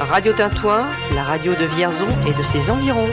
Radio Tintouin, la radio de Vierzon et de ses environs.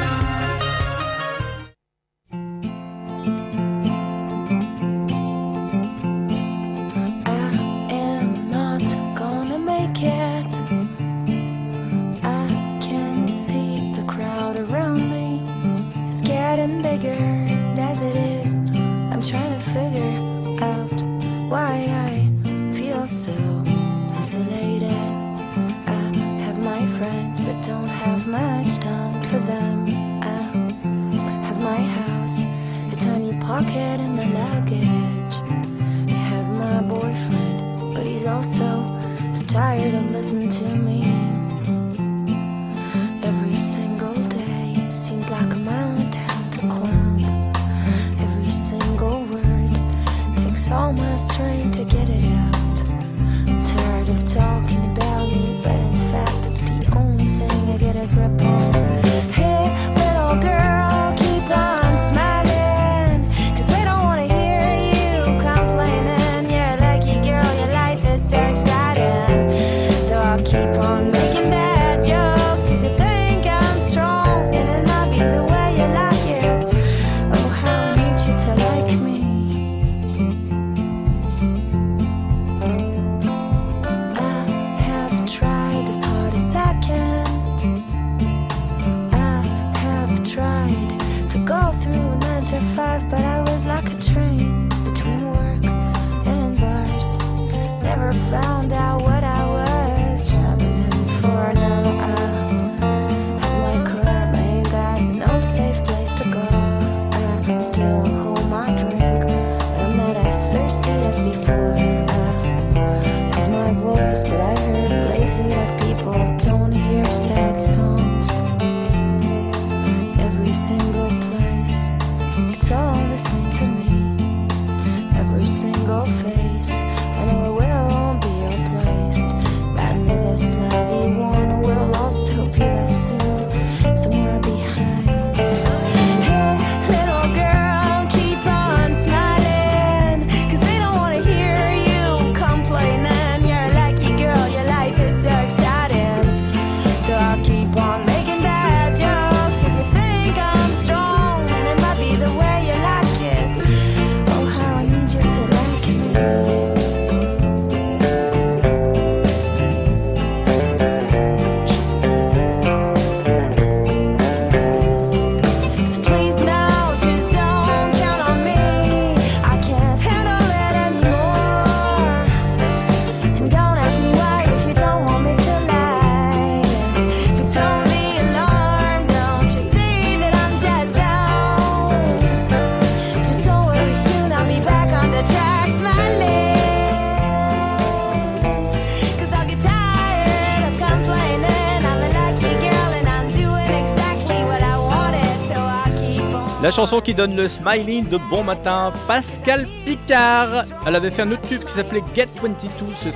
La chanson qui donne le smiling de Bon Matin, Pascal Picard. Elle avait fait un autre tube qui s'appelait Get 22, c'est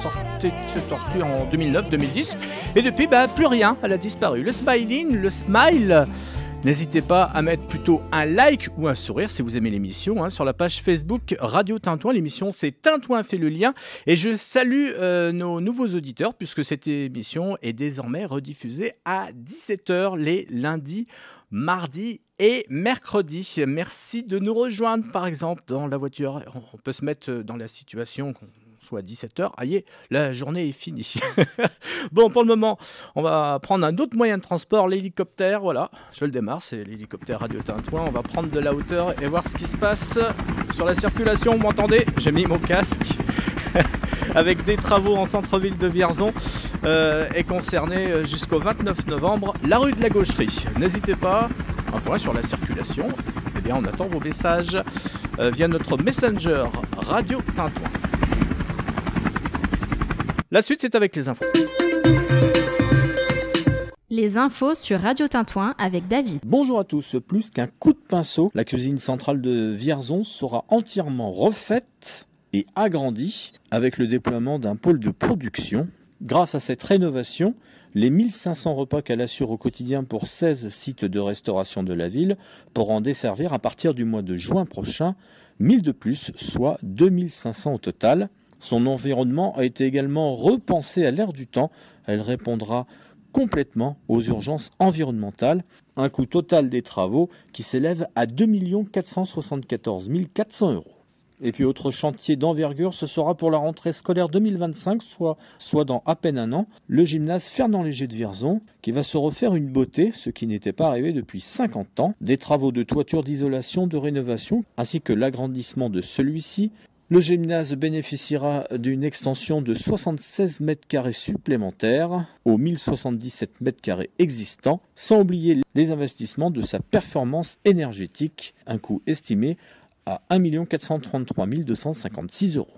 sorti en 2009-2010. Et depuis, plus rien, elle a disparu. Le smiling, le smile. N'hésitez pas à mettre plutôt un like ou un sourire si vous aimez l'émission sur la page Facebook Radio Tintouin. L'émission c'est Tintouin fait le lien et je salue nos nouveaux auditeurs puisque cette émission est désormais rediffusée à 17h les lundis, mardis et mercredis. Merci de nous rejoindre par exemple dans la voiture. On peut se mettre dans la situation soit à 17h, aïe, la journée est finie. Bon, pour le moment, on va prendre un autre moyen de transport, l'hélicoptère, voilà, je le démarre, c'est l'hélicoptère Radio Tintouin, on va prendre de la hauteur et voir ce qui se passe sur la circulation, vous m'entendez ? J'ai mis mon casque, avec des travaux en centre-ville de Vierzon, est concernée jusqu'au 29 novembre, la rue de la Gaucherie. N'hésitez pas, un point sur la circulation, eh bien on attend vos messages via notre Messenger Radio Tintouin. La suite, c'est avec les infos. Les infos sur Radio Tintouin avec David. Bonjour à tous. Plus qu'un coup de pinceau, la cuisine centrale de Vierzon sera entièrement refaite et agrandie avec le déploiement d'un pôle de production. Grâce à cette rénovation, les 1500 repas qu'elle assure au quotidien pour 16 sites de restauration de la ville pourront desservir à partir du mois de juin prochain 1000 de plus, soit 2500 au total. Son environnement a été également repensé à l'ère du temps. Elle répondra complètement aux urgences environnementales. Un coût total des travaux qui s'élève à 2 474 400 €. Et puis autre chantier d'envergure, ce sera pour la rentrée scolaire 2025, soit dans à peine un an, le gymnase Fernand Léger de Vierzon, qui va se refaire une beauté, ce qui n'était pas arrivé depuis 50 ans. Des travaux de toiture, d'isolation, de rénovation, ainsi que l'agrandissement de celui-ci. Le gymnase bénéficiera d'une extension de 76 m² supplémentaires aux 1077 m² existants, sans oublier les investissements de sa performance énergétique, un coût estimé à 1 433 256 €.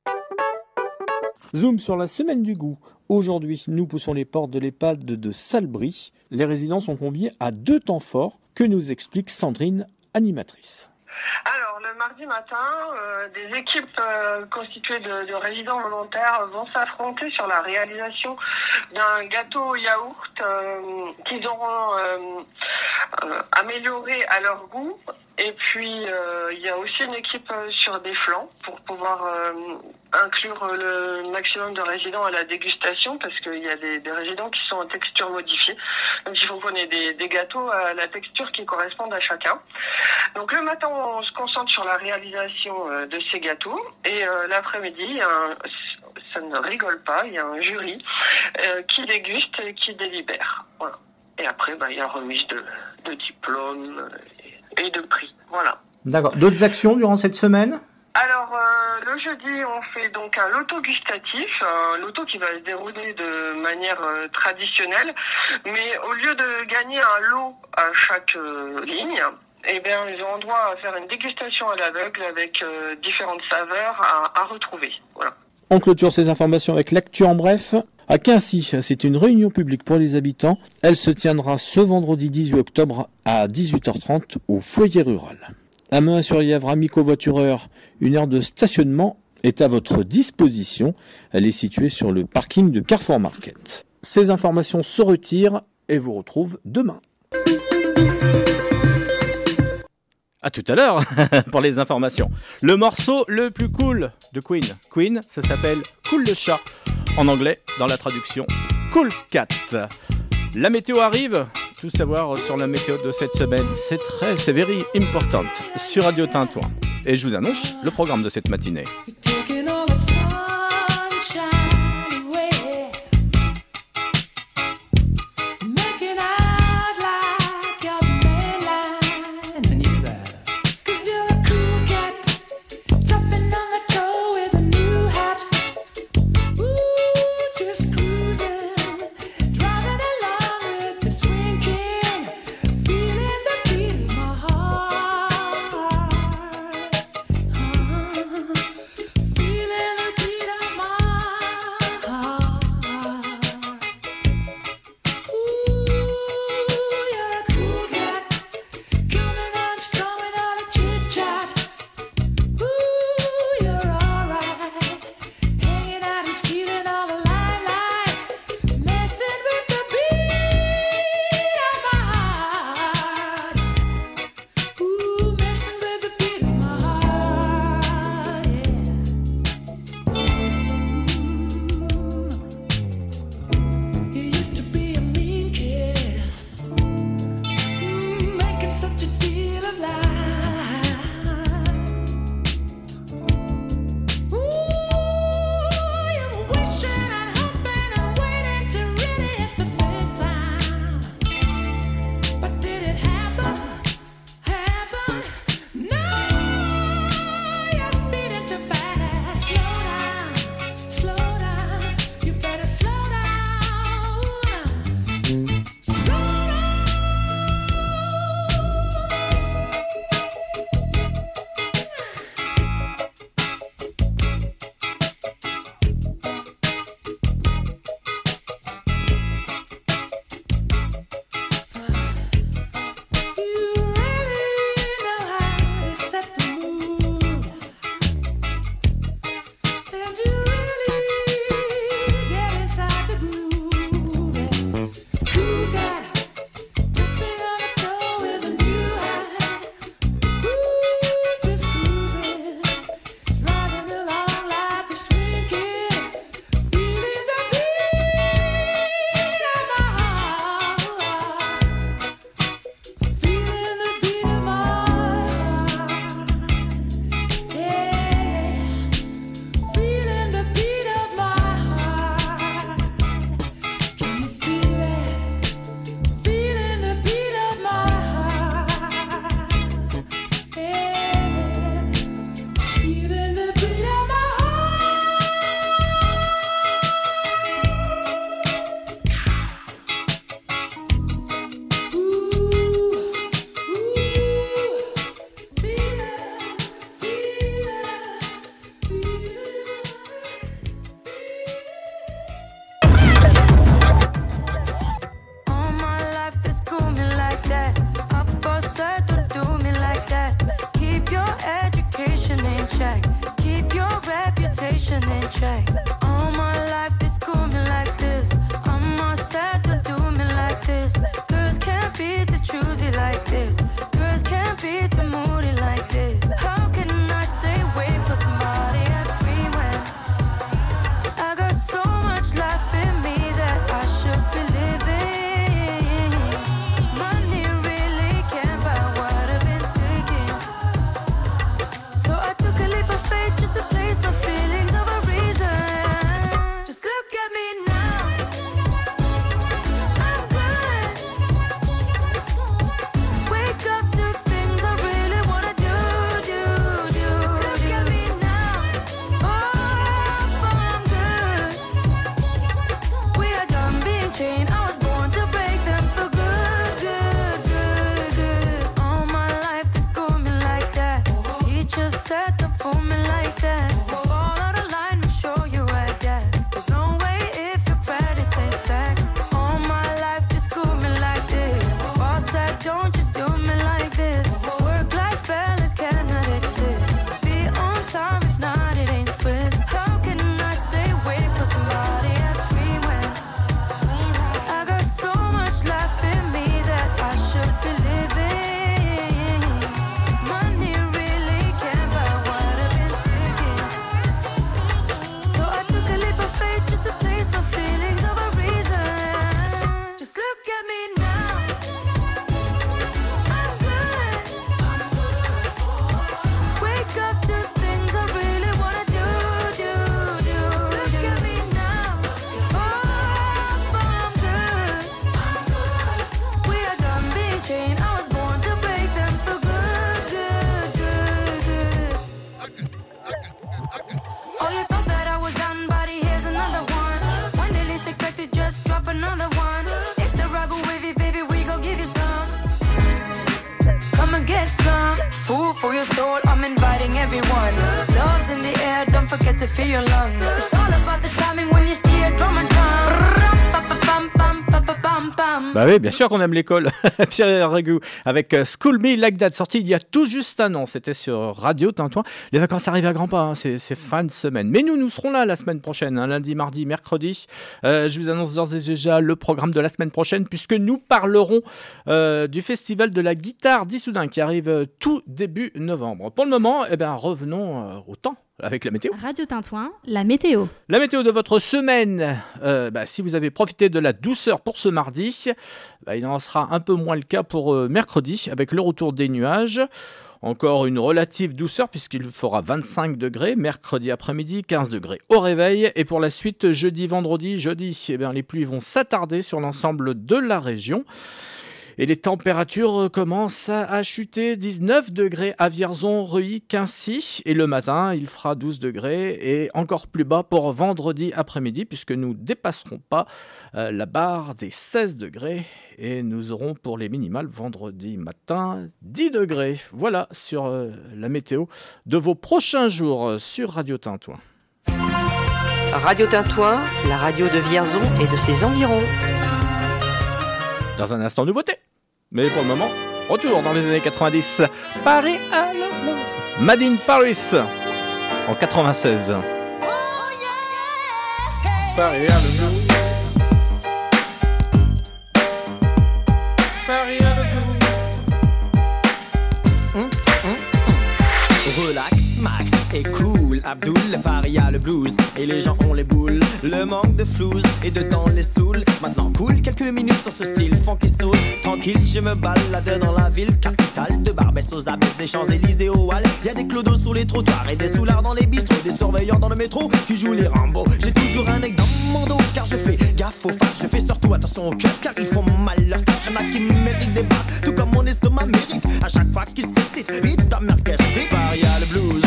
Zoom sur la semaine du goût. Aujourd'hui, nous poussons les portes de l'EHPAD de Salbris. Les résidents sont conviés à 2 temps forts que nous explique Sandrine, animatrice. Alors, le mardi matin, des équipes constituées de résidents volontaires vont s'affronter sur la réalisation d'un gâteau yaourt qu'ils auront amélioré à leur goût. Et puis, il y a aussi une équipe sur des flancs pour pouvoir inclure le maximum de résidents à la dégustation, parce qu'il y a des résidents qui sont en texture modifiée. Donc, il faut qu'on ait des gâteaux à la texture qui correspondent à chacun. Donc, le matin, on se concentre sur la réalisation de ces gâteaux. Et l'après-midi, ça ne rigole pas, il y a un jury qui déguste et qui délibère. Voilà. Et après, il y a remise de diplômes et de prix. Voilà. D'accord. D'autres actions durant cette semaine ? Alors, le jeudi, on fait donc un loto gustatif, un loto qui va se dérouler de manière traditionnelle, mais au lieu de gagner un lot à chaque ligne, eh bien, ils auront droit à faire une dégustation à l'aveugle avec différentes saveurs à retrouver. Voilà. On clôture ces informations avec l'actu en bref. À Quincy, c'est une réunion publique pour les habitants. Elle se tiendra ce vendredi 18 octobre à 18h30 au foyer rural. À Mehun-sur-Yèvre, amis covoitureurs, une aire de stationnement est à votre disposition. Elle est située sur le parking de Carrefour Market. Ces informations se retirent et vous retrouvent demain. À tout à l'heure pour les informations. Le morceau le plus cool de Queen. Queen, ça s'appelle Cool le chat. En anglais, dans la traduction, Cool Cat. La météo arrive. Tout savoir sur la météo de cette semaine, c'est very important sur Radio Tintouin. Et je vous annonce le programme de cette matinée. track. All my life they school me like this. I'm all sad, don't do me like this. Girls can't be too choosy like this. Girls can't be too moody like this. How can I stay away from somebody as free when I got so much life in me that I should be living? Money really can't buy what I've been seeking. So I took a leap of faith just to place my feelings of a reason. Just look at me now. I'm good. Wake up to things I really wanna do. Just look at me now. Oh, I'm good. We are done being chained. I was born to break them for good. All my life they school me like that. Teachers said don't fool me like that. Fall out of line and show you at that. There's no way if your credits ain't stacked. All my life they school me like this. Boss said don't you do me like this. Work-life balance cannot exist. Be on time, if not it ain't Swiss. How can I stay away from somebody as free when I got so much life in me that I should be living? Money really can't buy what I've been seeking. So I took a leap of faith just to place my feelings of a reason. Just look at me now. I'm good. Wake up to things I really wanna do. Just look at me now. Oh, I'm good. We are done being chained. I was born to break them for good. Oh, you thought that I was done, buddy, here's another one. When they least expected, just drop another one. It's the Ragu wavy, baby, we gon' give you some. Come and get some. Food for your soul, I'm inviting everyone. Love's in the air, don't forget to fill your lungs. It's all about the timing when you see a drum and drum. Bah oui, bien sûr qu'on aime l'école. Pierre Ragou avec School Me Like That, sorti il y a tout juste un an. C'était sur Radio Tintouin. Les vacances arrivent à grands pas, hein. C'est fin de semaine. Mais nous serons là la semaine prochaine, hein, lundi, mardi, mercredi. Je vous annonce d'ores et déjà le programme de la semaine prochaine, puisque nous parlerons du festival de la guitare d'Issoudun qui arrive tout début novembre. Pour le moment, revenons au temps. Avec la météo. Radio Tintouin, la météo. La météo de votre semaine. Si vous avez profité de la douceur pour ce mardi, il en sera un peu moins le cas pour mercredi, avec le retour des nuages. Encore une relative douceur puisqu'il fera 25 degrés mercredi après-midi, 15 degrés au réveil. Et pour la suite, jeudi, les pluies vont s'attarder sur l'ensemble de la région. Et les températures commencent à chuter, 19 degrés à Vierzon, Reuilly, Quincy. Et le matin, il fera 12 degrés et encore plus bas pour vendredi après-midi, puisque nous ne dépasserons pas la barre des 16 degrés. Et nous aurons pour les minimales vendredi matin 10 degrés. Voilà sur la météo de vos prochains jours sur Radio Tintouin. Radio Tintouin, la radio de Vierzon et de ses environs. Dans un instant, nouveauté. Mais pour le moment, retour dans les années 90. Paris à la blues. Made in Paris en 96. Paris à la blues. Paris à la blues. Relax, max et cool. Abdoul, Paris a le blues. Et les gens ont les boules. Le manque de flouze et de temps les saoule. Maintenant cool quelques minutes sur ce style funky soul. Tranquille, je me balade dans la ville capitale. De Barbès aux abysses, des Champs-Élysées au Halles. Y'a des clodos sous les trottoirs et des soulards dans les bistrots. Des surveillants dans le métro qui jouent les Rambo. J'ai toujours un œil dans mon dos car je fais gaffe aux faces. Je fais surtout attention au cœur car ils font mal leur tâche. Y'en a qui méritent des baffes, tout comme mon estomac mérite. À chaque fois qu'ils s'excitent, vite ta merguez, vite. Paris a le blues.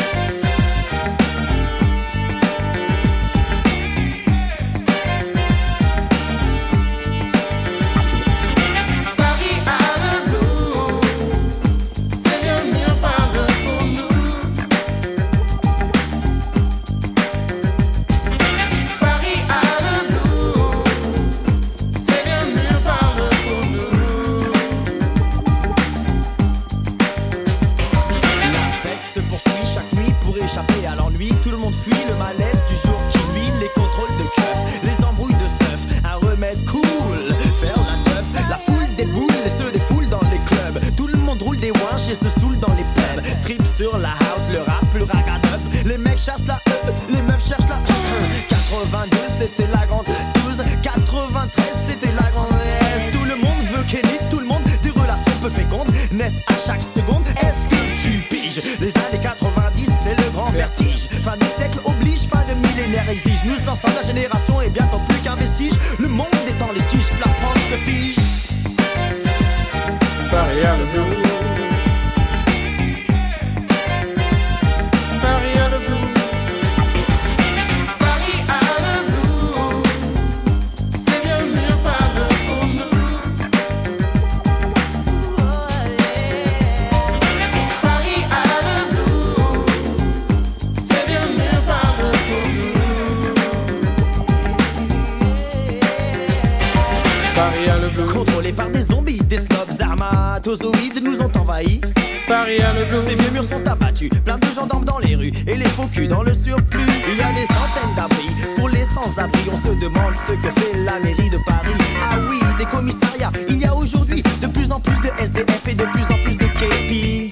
chassent la les meufs cherchent la 82 c'était la grande 12, 93 c'était la grande S. Tout le monde veut Kelly, tout le monde des relations peu fécondes naissent à chaque seconde. Est-ce que tu piges? Les années 90 c'est le grand vertige. Fin du siècle oblige, fin de millénaire exige. Nous ensemble la génération est bientôt plus qu'un vestige. Le monde est en litige, la France se fige. Paris a le blues. Paris a le blues. Paris a le blues. C'est bien mieux par le pour nous. Paris a le blues. C'est bien mieux par le pour nous. Paris a le blues. Contrôlés par des zombies, des snobs armatozoïdes nous ont envahis. Paris a le blues. Ces vieux murs sont abattus, plein de gendarmes dans les rues et les faux culs dans le surplus. Il y a des centaines d'abris pour les sans-abri. On se demande ce que fait la mairie de Paris. Ah oui, des commissariats. Il y a aujourd'hui de plus en plus de SDF et de plus en plus de KP.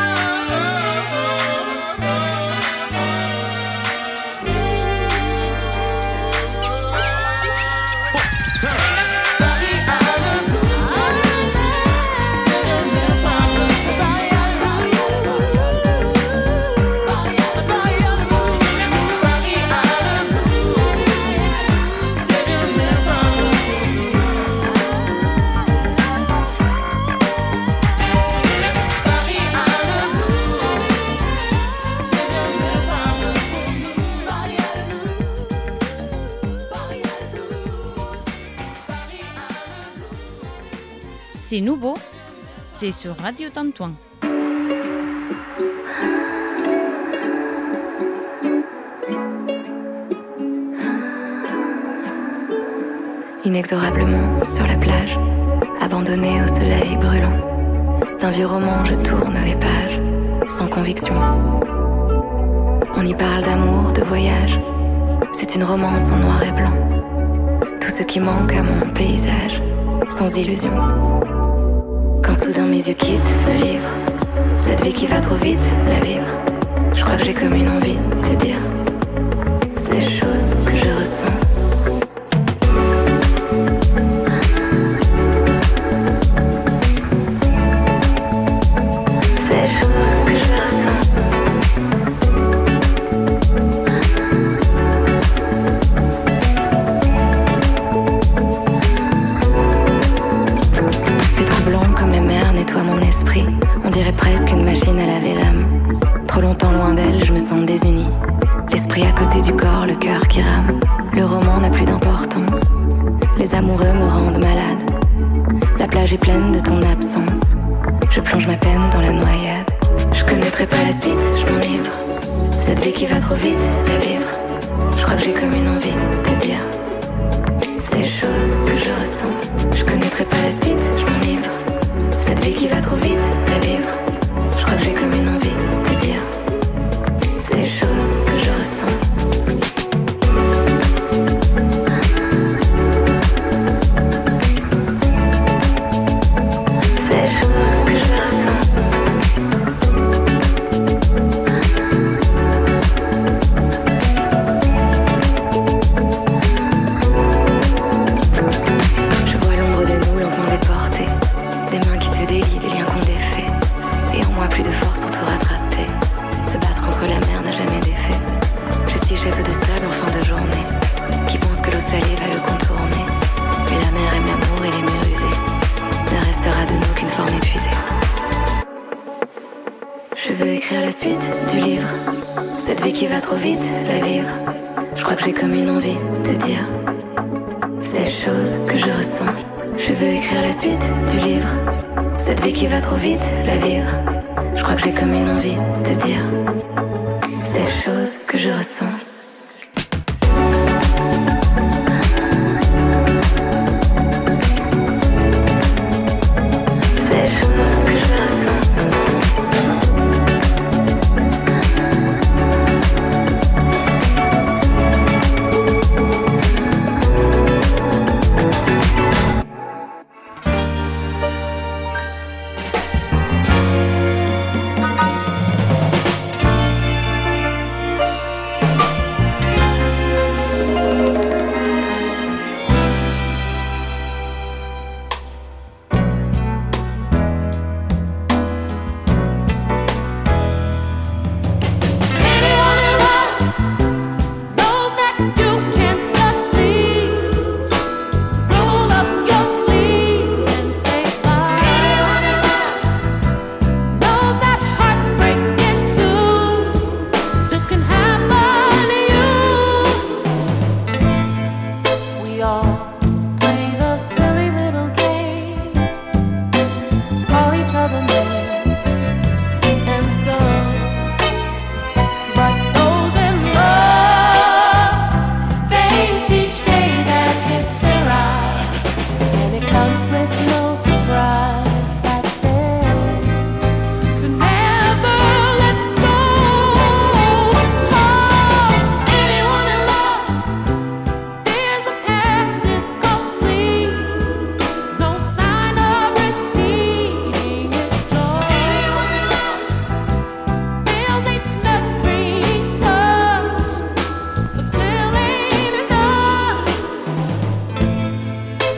C'est nouveau, c'est sur Radio Tintouin. Inexorablement sur la plage, abandonné au soleil brûlant. D'un vieux roman je tourne les pages, sans conviction. On y parle d'amour, de voyage, c'est une romance en noir et blanc. Tout ce qui manque à mon paysage, sans illusion. Quand soudain mes yeux quittent le livre, cette vie qui va trop vite, la vivre. Je crois que j'ai comme une envie de te dire ces choses que je ressens. Ces choses que je ressens. C'est troublant comme la mer nettoie mon esprit. On dirait presque une machine à laver l'âme. Trop longtemps loin d'elle, je me sens désunie. L'esprit à côté du corps, le cœur qui rame. Le roman n'a plus d'importance. Les amoureux me rendent malade. La plage est pleine de ton absence. Je plonge ma peine dans la noyade. Je connaîtrai pas la suite, je m'enivre. Cette vie qui va trop vite, la vivre. Je crois que j'ai comme une envie de te dire ces choses que je ressens. Je connaîtrai pas la suite, je m'enivre. Cette vie qui va trop vite, la vivre. Je crois que j'ai comme une envie de te dire ces choses que je ressens. Ces choses que je ressens. Je vois l'ombre de nous lentement déportée. Des mains qui se délient, des liens qu'on défait. Et en moi plus de force pour tout rattraper. Se battre contre la mer n'a jamais d'effet. Je suis chaise de sable en fin de journée, qui pense que l'eau salée va le contourner. Mais la mer aime l'amour et les murs usés. Ne restera de nous qu'une forme épuisée. Je veux écrire la suite du livre. Cette vie qui va trop vite, la vivre. Je crois que j'ai comme une envie de te dire ces choses que je ressens. Je veux écrire la suite du livre. Cette vie qui va trop vite, la vivre. Je crois que j'ai comme une envie de te dire ces choses que je ressens. Ces choses que je ressens.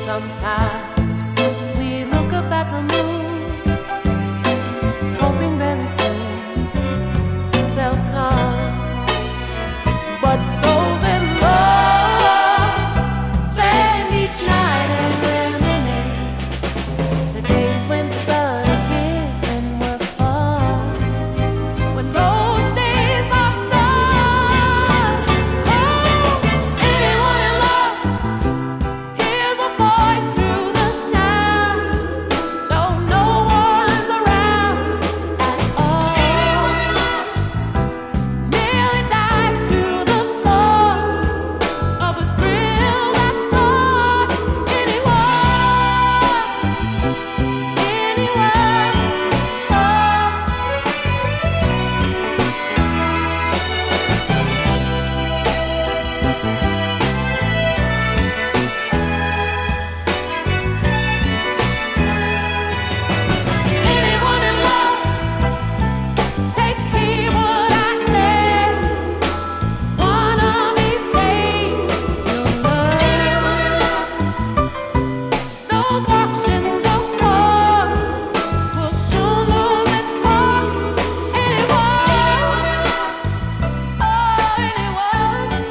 Sometimes we look up at the moon, hoping very soon they'll come. But those in love spend each night and reminisce the days when sun kissed and were fun. When those days are done, oh, anyone in love hears a voice through the town, though no one's around at all. Anyone in love nearly dies to the thought of a thrill that's lost. Anyone, anyone in love, take heed what I say. One of these days you'll learn. Anyone in love, those watching the war will soon lose their spark. Anyone in love, oh anyone,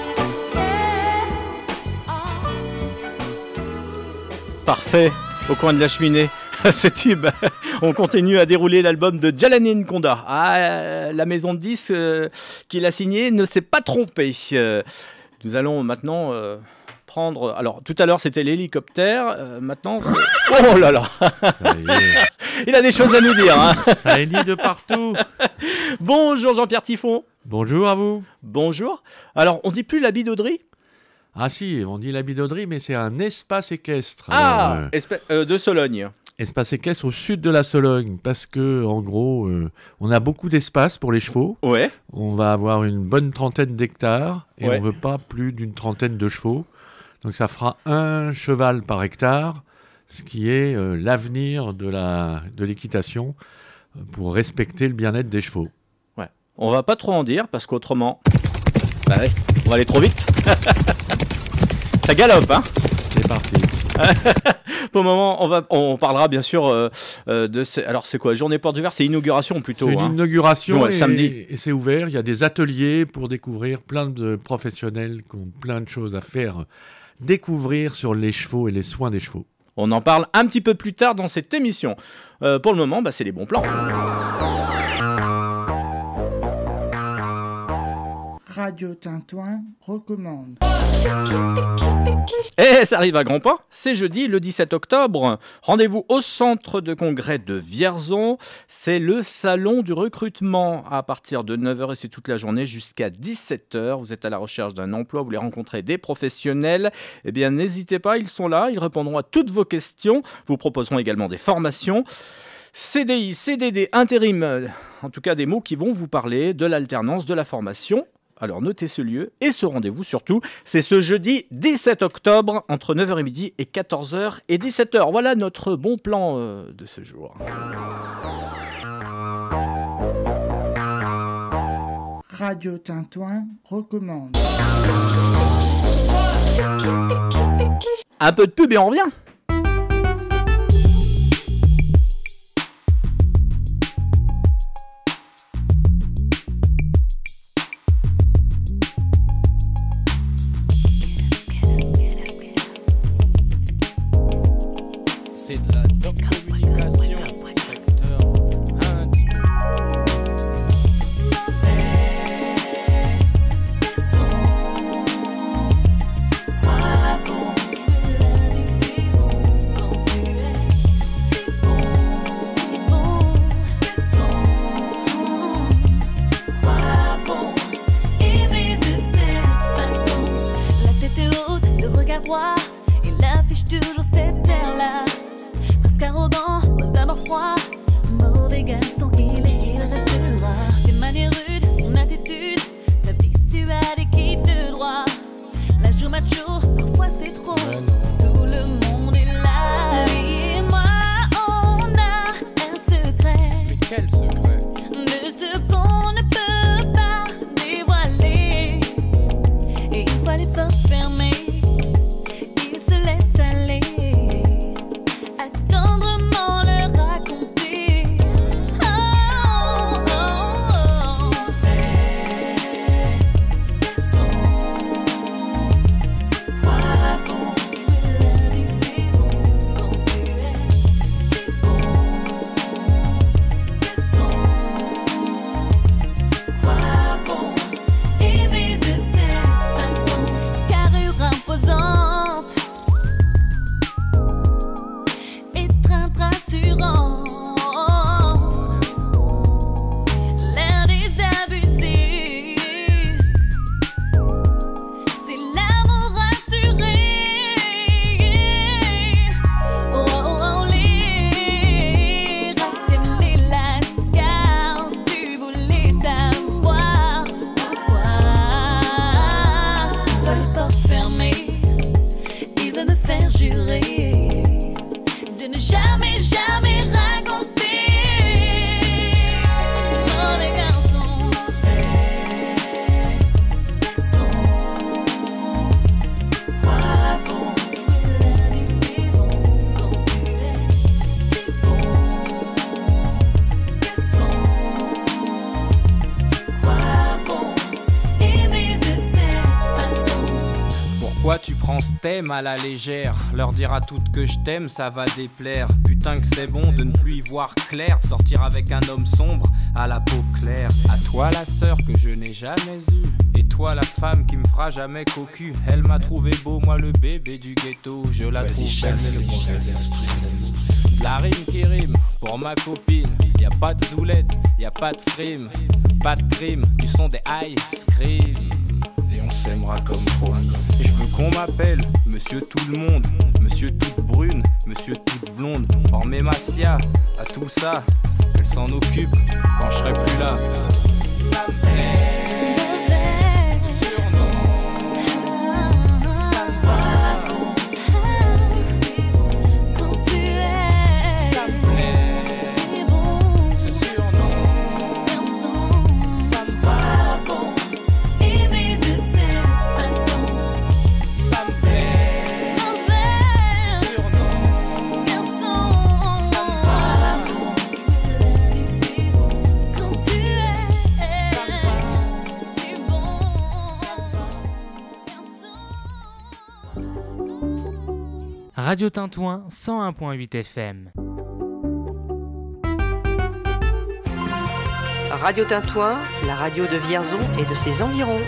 yeah. Parfait, au coin de la cheminée. Ce tube. On continue à dérouler l'album de Djalani Nkonda. Ah, la maison de disques qu'il a signé ne s'est pas trompée. Nous allons maintenant prendre... Alors, tout à l'heure, c'était l'hélicoptère. Maintenant, c'est... Oh là là. Il a des choses à nous dire. Hein. Ça hennit de partout. Bonjour Jean-Pierre Tiffon. Bonjour à vous. Bonjour. Alors, on dit plus la bidauderie ? Ah si, on dit la bidauderie, mais c'est un espace équestre. Ah, Alors, de Sologne. espace équestre au sud de la Sologne, parce que en gros, on a beaucoup d'espace pour les chevaux. Ouais. On va avoir une bonne trentaine d'hectares et Ouais. on veut pas plus d'une trentaine de chevaux. Donc ça fera un cheval par hectare, ce qui est l'avenir de l'équitation pour respecter le bien-être des chevaux. Ouais. On va pas trop en dire parce qu'autrement, bah ouais, on va aller trop vite. Ça galope, hein. C'est parti. Pour le moment, on parlera bien sûr de... Alors, c'est quoi, Journée Porte Ouverte? C'est inauguration plutôt. C'est une hein. inauguration Ouais, samedi. et c'est ouvert. Il y a des ateliers pour découvrir plein de professionnels qui ont plein de choses à faire découvrir sur les chevaux et les soins des chevaux. On en parle un petit peu plus tard dans cette émission. Pour le moment, bah, c'est les bons plans. Radio Tintouin recommande. Et ça arrive à grands pas, c'est jeudi le 17 octobre. Rendez-vous au centre de congrès de Vierzon. C'est le salon du recrutement à partir de 9h et c'est toute la journée jusqu'à 17h. Vous êtes à la recherche d'un emploi, vous voulez rencontrer des professionnels. Eh bien, n'hésitez pas, ils sont là, ils répondront à toutes vos questions. Vous proposeront également des formations. CDI, CDD, intérim, en tout cas des mots qui vont vous parler de l'alternance, de la formation. Alors notez ce lieu et ce rendez-vous surtout, c'est ce jeudi 17 octobre entre 9h et midi et 14h et 17h. Voilà notre bon plan de ce jour. Radio Tintouin recommande. Un peu de pub et on revient. C'est de la doc communication, secteur 1. La tête est haute, le regard droit, il affiche toujours cette air-là. Presque arrogant, aux abords froids, mort des garçons, il restera. Ses manières rudes, son attitude, sa vie suade et quitte de droit. La joue macho, parfois c'est trop. Tout le monde est là. Lui et moi, on a un secret. Mais quel secret? De ce qu'on ne peut pas dévoiler. Et une fois les portes fermées, il se laisse aller. thème à la légère. Leur dire à toutes que je t'aime, ça va déplaire. Putain que c'est bon de ne plus y voir clair, de sortir avec un homme sombre à la peau claire. À toi la sœur que je n'ai jamais eue, et toi la femme qui me fera jamais cocu. Elle m'a trouvé beau, moi le bébé du ghetto. Je la trouve belle mais le mauvais esprit. La rime qui rime pour ma copine. Y a pas de zoulette, y a pas de frime, pas de crime, du son des ice cream. Et on s'aimera comme promis. Je veux qu'on m'appelle Monsieur Tout le Monde, Monsieur Toute Brune, Monsieur Toute Blonde. Former Massia à tout ça, elle s'en occupe quand je serai plus là. Ça me fait Radio Tintouin 101.8 FM. Radio Tintouin, la radio de Vierzon et de ses environs.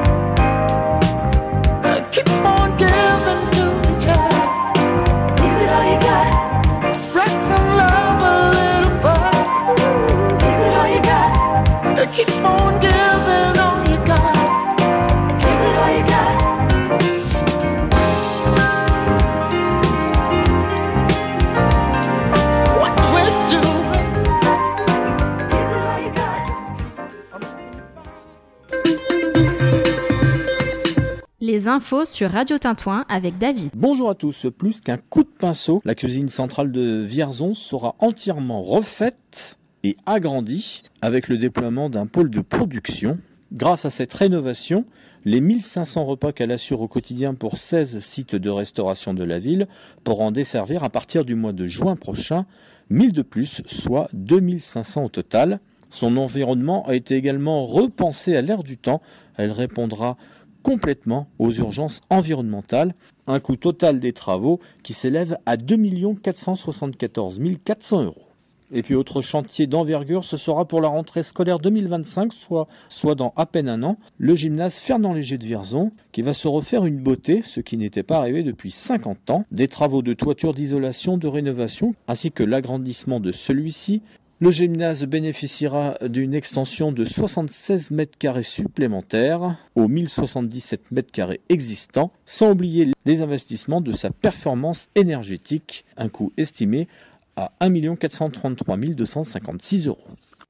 Keep on giving to each other. Give it les infos sur Radio Tintouin avec David. Bonjour à tous. Plus qu'un coup de pinceau, la cuisine centrale de Vierzon sera entièrement refaite et agrandie avec le déploiement d'un pôle de production. Grâce à cette rénovation, les 1500 repas qu'elle assure au quotidien pour 16 sites de restauration de la ville pourront desservir à partir du mois de juin prochain 1000 de plus, soit 2500 au total. Son environnement a été également repensé à l'ère du temps. Elle répondra complètement aux urgences environnementales. Un coût total des travaux qui s'élève à 2 474 400 €. Et puis autre chantier d'envergure, ce sera pour la rentrée scolaire 2025, soit dans à peine un an, le gymnase Fernand Léger de Vierzon, qui va se refaire une beauté, ce qui n'était pas arrivé depuis 50 ans. Des travaux de toiture, d'isolation, de rénovation, ainsi que l'agrandissement de celui-ci. Le gymnase bénéficiera d'une extension de 76 m² supplémentaires aux 1077 m² existants, sans oublier les investissements de sa performance énergétique, un coût estimé à 1 433 256 €.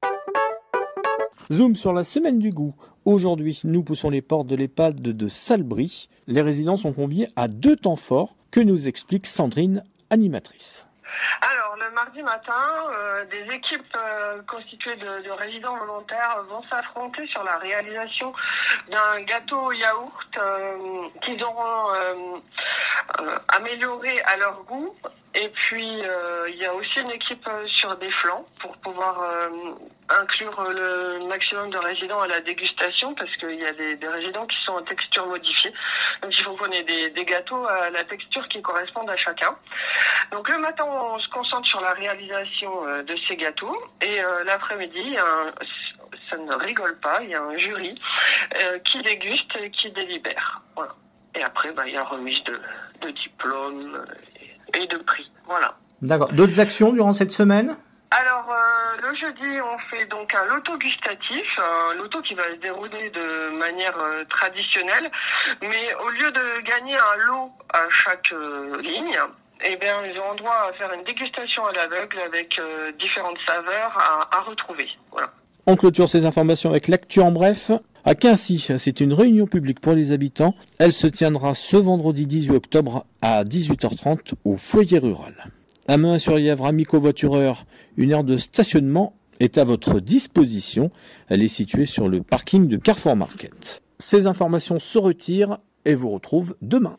Zoom sur la semaine du goût. Aujourd'hui, nous poussons les portes de l'EHPAD de Salbris. Les résidents sont conviés à 2 temps forts que nous explique Sandrine, animatrice. Alors, le mardi matin, des équipes constituées de résidents volontaires vont s'affronter sur la réalisation d'un gâteau au yaourt qu'ils auront amélioré à leur goût. Et puis, il y a aussi une équipe sur des flancs pour pouvoir inclure le maximum de résidents à la dégustation, parce qu'il y a des résidents qui sont en texture modifiée. Donc, il faut qu'on ait des gâteaux à la texture qui correspondent à chacun. Donc, le matin, on se concentre sur la réalisation de ces gâteaux. Et l'après-midi, ça ne rigole pas, il y a un jury qui déguste et qui délibère. Voilà. Et après, il y a remise de diplômes et de prix. Voilà. D'accord. D'autres actions durant cette semaine ? Alors, le jeudi, on fait donc un loto gustatif, un loto qui va se dérouler de manière traditionnelle, mais au lieu de gagner un lot à chaque ligne, eh bien, ils auront droit à faire une dégustation à l'aveugle avec différentes saveurs à retrouver. Voilà. On clôture ces informations avec l'actu en bref. À Quincy, c'est une réunion publique pour les habitants. Elle se tiendra ce vendredi 18 octobre à 18h30 au foyer rural. À Mehun-sur-Yèvre, amis covoitureurs, une aire de stationnement est à votre disposition. Elle est située sur le parking de Carrefour Market. Ces informations se retirent et vous retrouvent demain.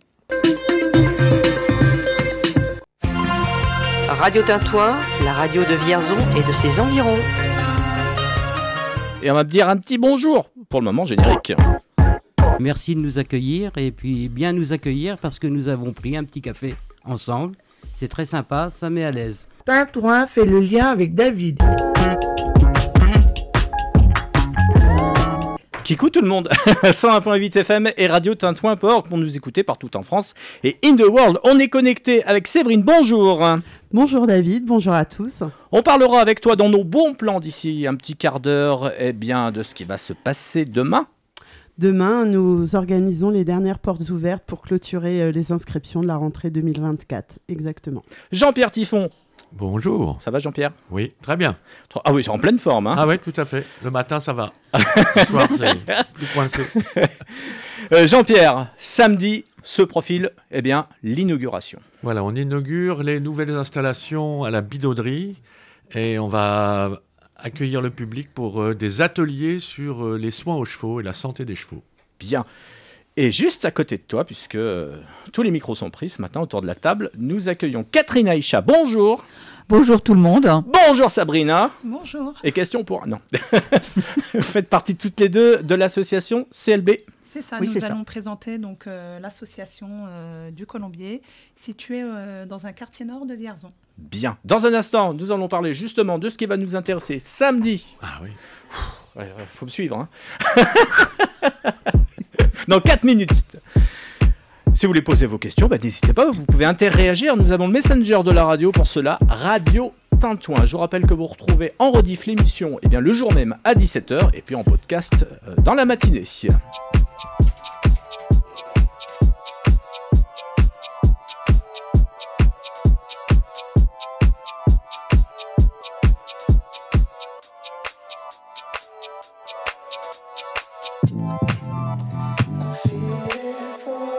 Radio Tintouin, la radio de Vierzon et de ses environs. Et on va me dire un petit bonjour, pour le moment générique. Merci de nous accueillir et puis bien nous accueillir parce que nous avons pris un petit café ensemble. C'est très sympa, ça met à l'aise. Tintouin fait le lien avec David. Kikou tout le monde, 101.8 FM et Radio Tintouin.org pour nous écouter partout en France et in the world. On est connecté avec Séverine, bonjour. Bonjour David, bonjour à tous. On parlera avec toi dans nos bons plans d'ici un petit quart d'heure de ce qui va se passer demain. Demain, nous organisons les dernières portes ouvertes pour clôturer les inscriptions de la rentrée 2024, exactement. Jean-Pierre Tiffon. Bonjour. Ça va Jean-Pierre ? Oui, très bien. Ah oui, c'est en pleine forme. Hein. Ah oui, tout à fait. Le matin, ça va. Le soir, c'est plus coincé. Jean-Pierre, samedi se profile l'inauguration. Voilà, on inaugure les nouvelles installations à la Bidauderie et on va accueillir le public pour des ateliers sur les soins aux chevaux et la santé des chevaux. Bien. Et juste à côté de toi, puisque tous les micros sont pris ce matin autour de la table, nous accueillons Catherine Aïcha. Bonjour. Bonjour tout le monde. Bonjour Sabrina. Bonjour. Et question pour... Non. Vous faites partie toutes les deux de l'association CLB. C'est ça, oui, nous c'est allons ça. présenter donc, l'association du Colombier, située dans un quartier nord de Vierzon. Bien. Dans un instant, nous allons parler justement de ce qui va nous intéresser samedi. Ah oui. Faut me suivre. Hein. Dans 4 minutes. Si vous voulez poser vos questions, n'hésitez pas, vous pouvez interréagir. Nous avons le messenger de la radio pour cela, Radio Tintouin. Je vous rappelle que vous retrouvez en rediff l'émission le jour même à 17h et puis en podcast dans la matinée. For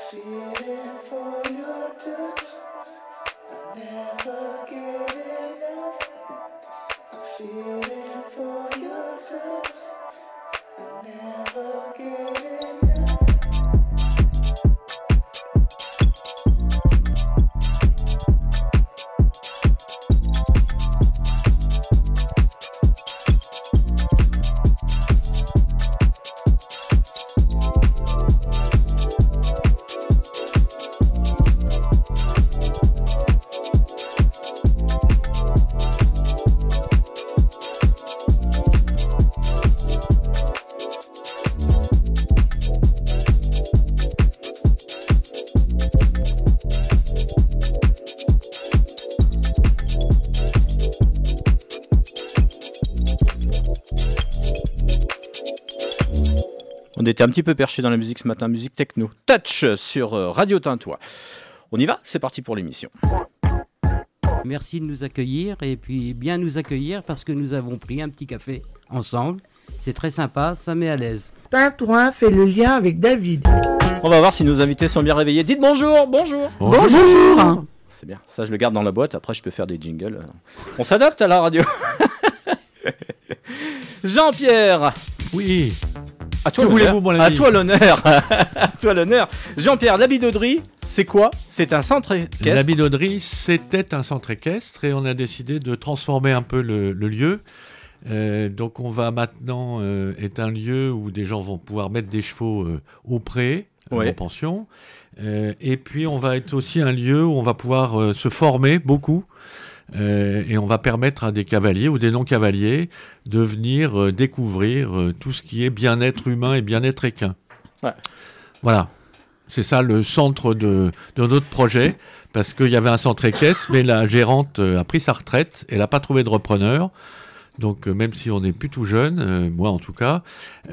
Feeling for your touch, I never get enough. I'm feeling for your touch, I never get enough. On était un petit peu perché dans la musique ce matin, musique techno. Touch sur Radio Tintois. On y va, c'est parti pour l'émission. Merci de nous accueillir et puis bien nous accueillir parce que nous avons pris un petit café ensemble. C'est très sympa, ça met à l'aise. Tintouin fait le lien avec David. On va voir si nos invités sont bien réveillés. Dites bonjour, bonjour. Bonjour. C'est bien, ça je le garde dans la boîte, après je peux faire des jingles. On s'adapte à la radio. Jean-Pierre. Oui. À toi Que voulez-vous, mon ami ? À toi l'honneur. À toi l'honneur. Jean-Pierre, la bidauderie, c'est quoi ? C'est un centre équestre. La bidauderie, c'était un centre équestre et on a décidé de transformer un peu le lieu. Donc on va maintenant être un lieu où des gens vont pouvoir mettre des chevaux au pré, Ouais. en pension. Et puis on va être aussi un lieu où on va pouvoir se former beaucoup. Et on va permettre à des cavaliers ou des non-cavaliers de venir découvrir tout ce qui est bien-être humain et bien-être équin. Ouais. Voilà. C'est ça le centre de notre projet, parce qu'il y avait un centre équestre, mais la gérante a pris sa retraite, elle n'a pas trouvé de repreneur. Donc même si on n'est plus tout jeune, moi en tout cas,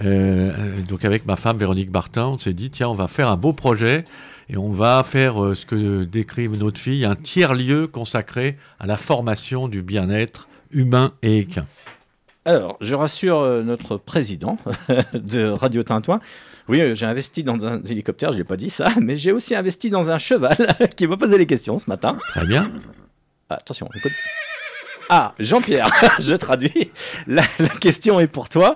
donc avec ma femme Véronique Bartin, on s'est dit tiens, on va faire un beau projet et on va faire ce que décrit notre fille, un tiers-lieu consacré à la formation du bien-être humain et équin. Alors, je rassure notre président de Radio Tintoin. Oui, j'ai investi dans un hélicoptère, je n'ai pas dit ça, mais j'ai aussi investi dans un cheval qui m'a posé les questions ce matin. Très bien. Ah, attention, écoute. Ah, Jean-Pierre, je traduis. La question est pour toi.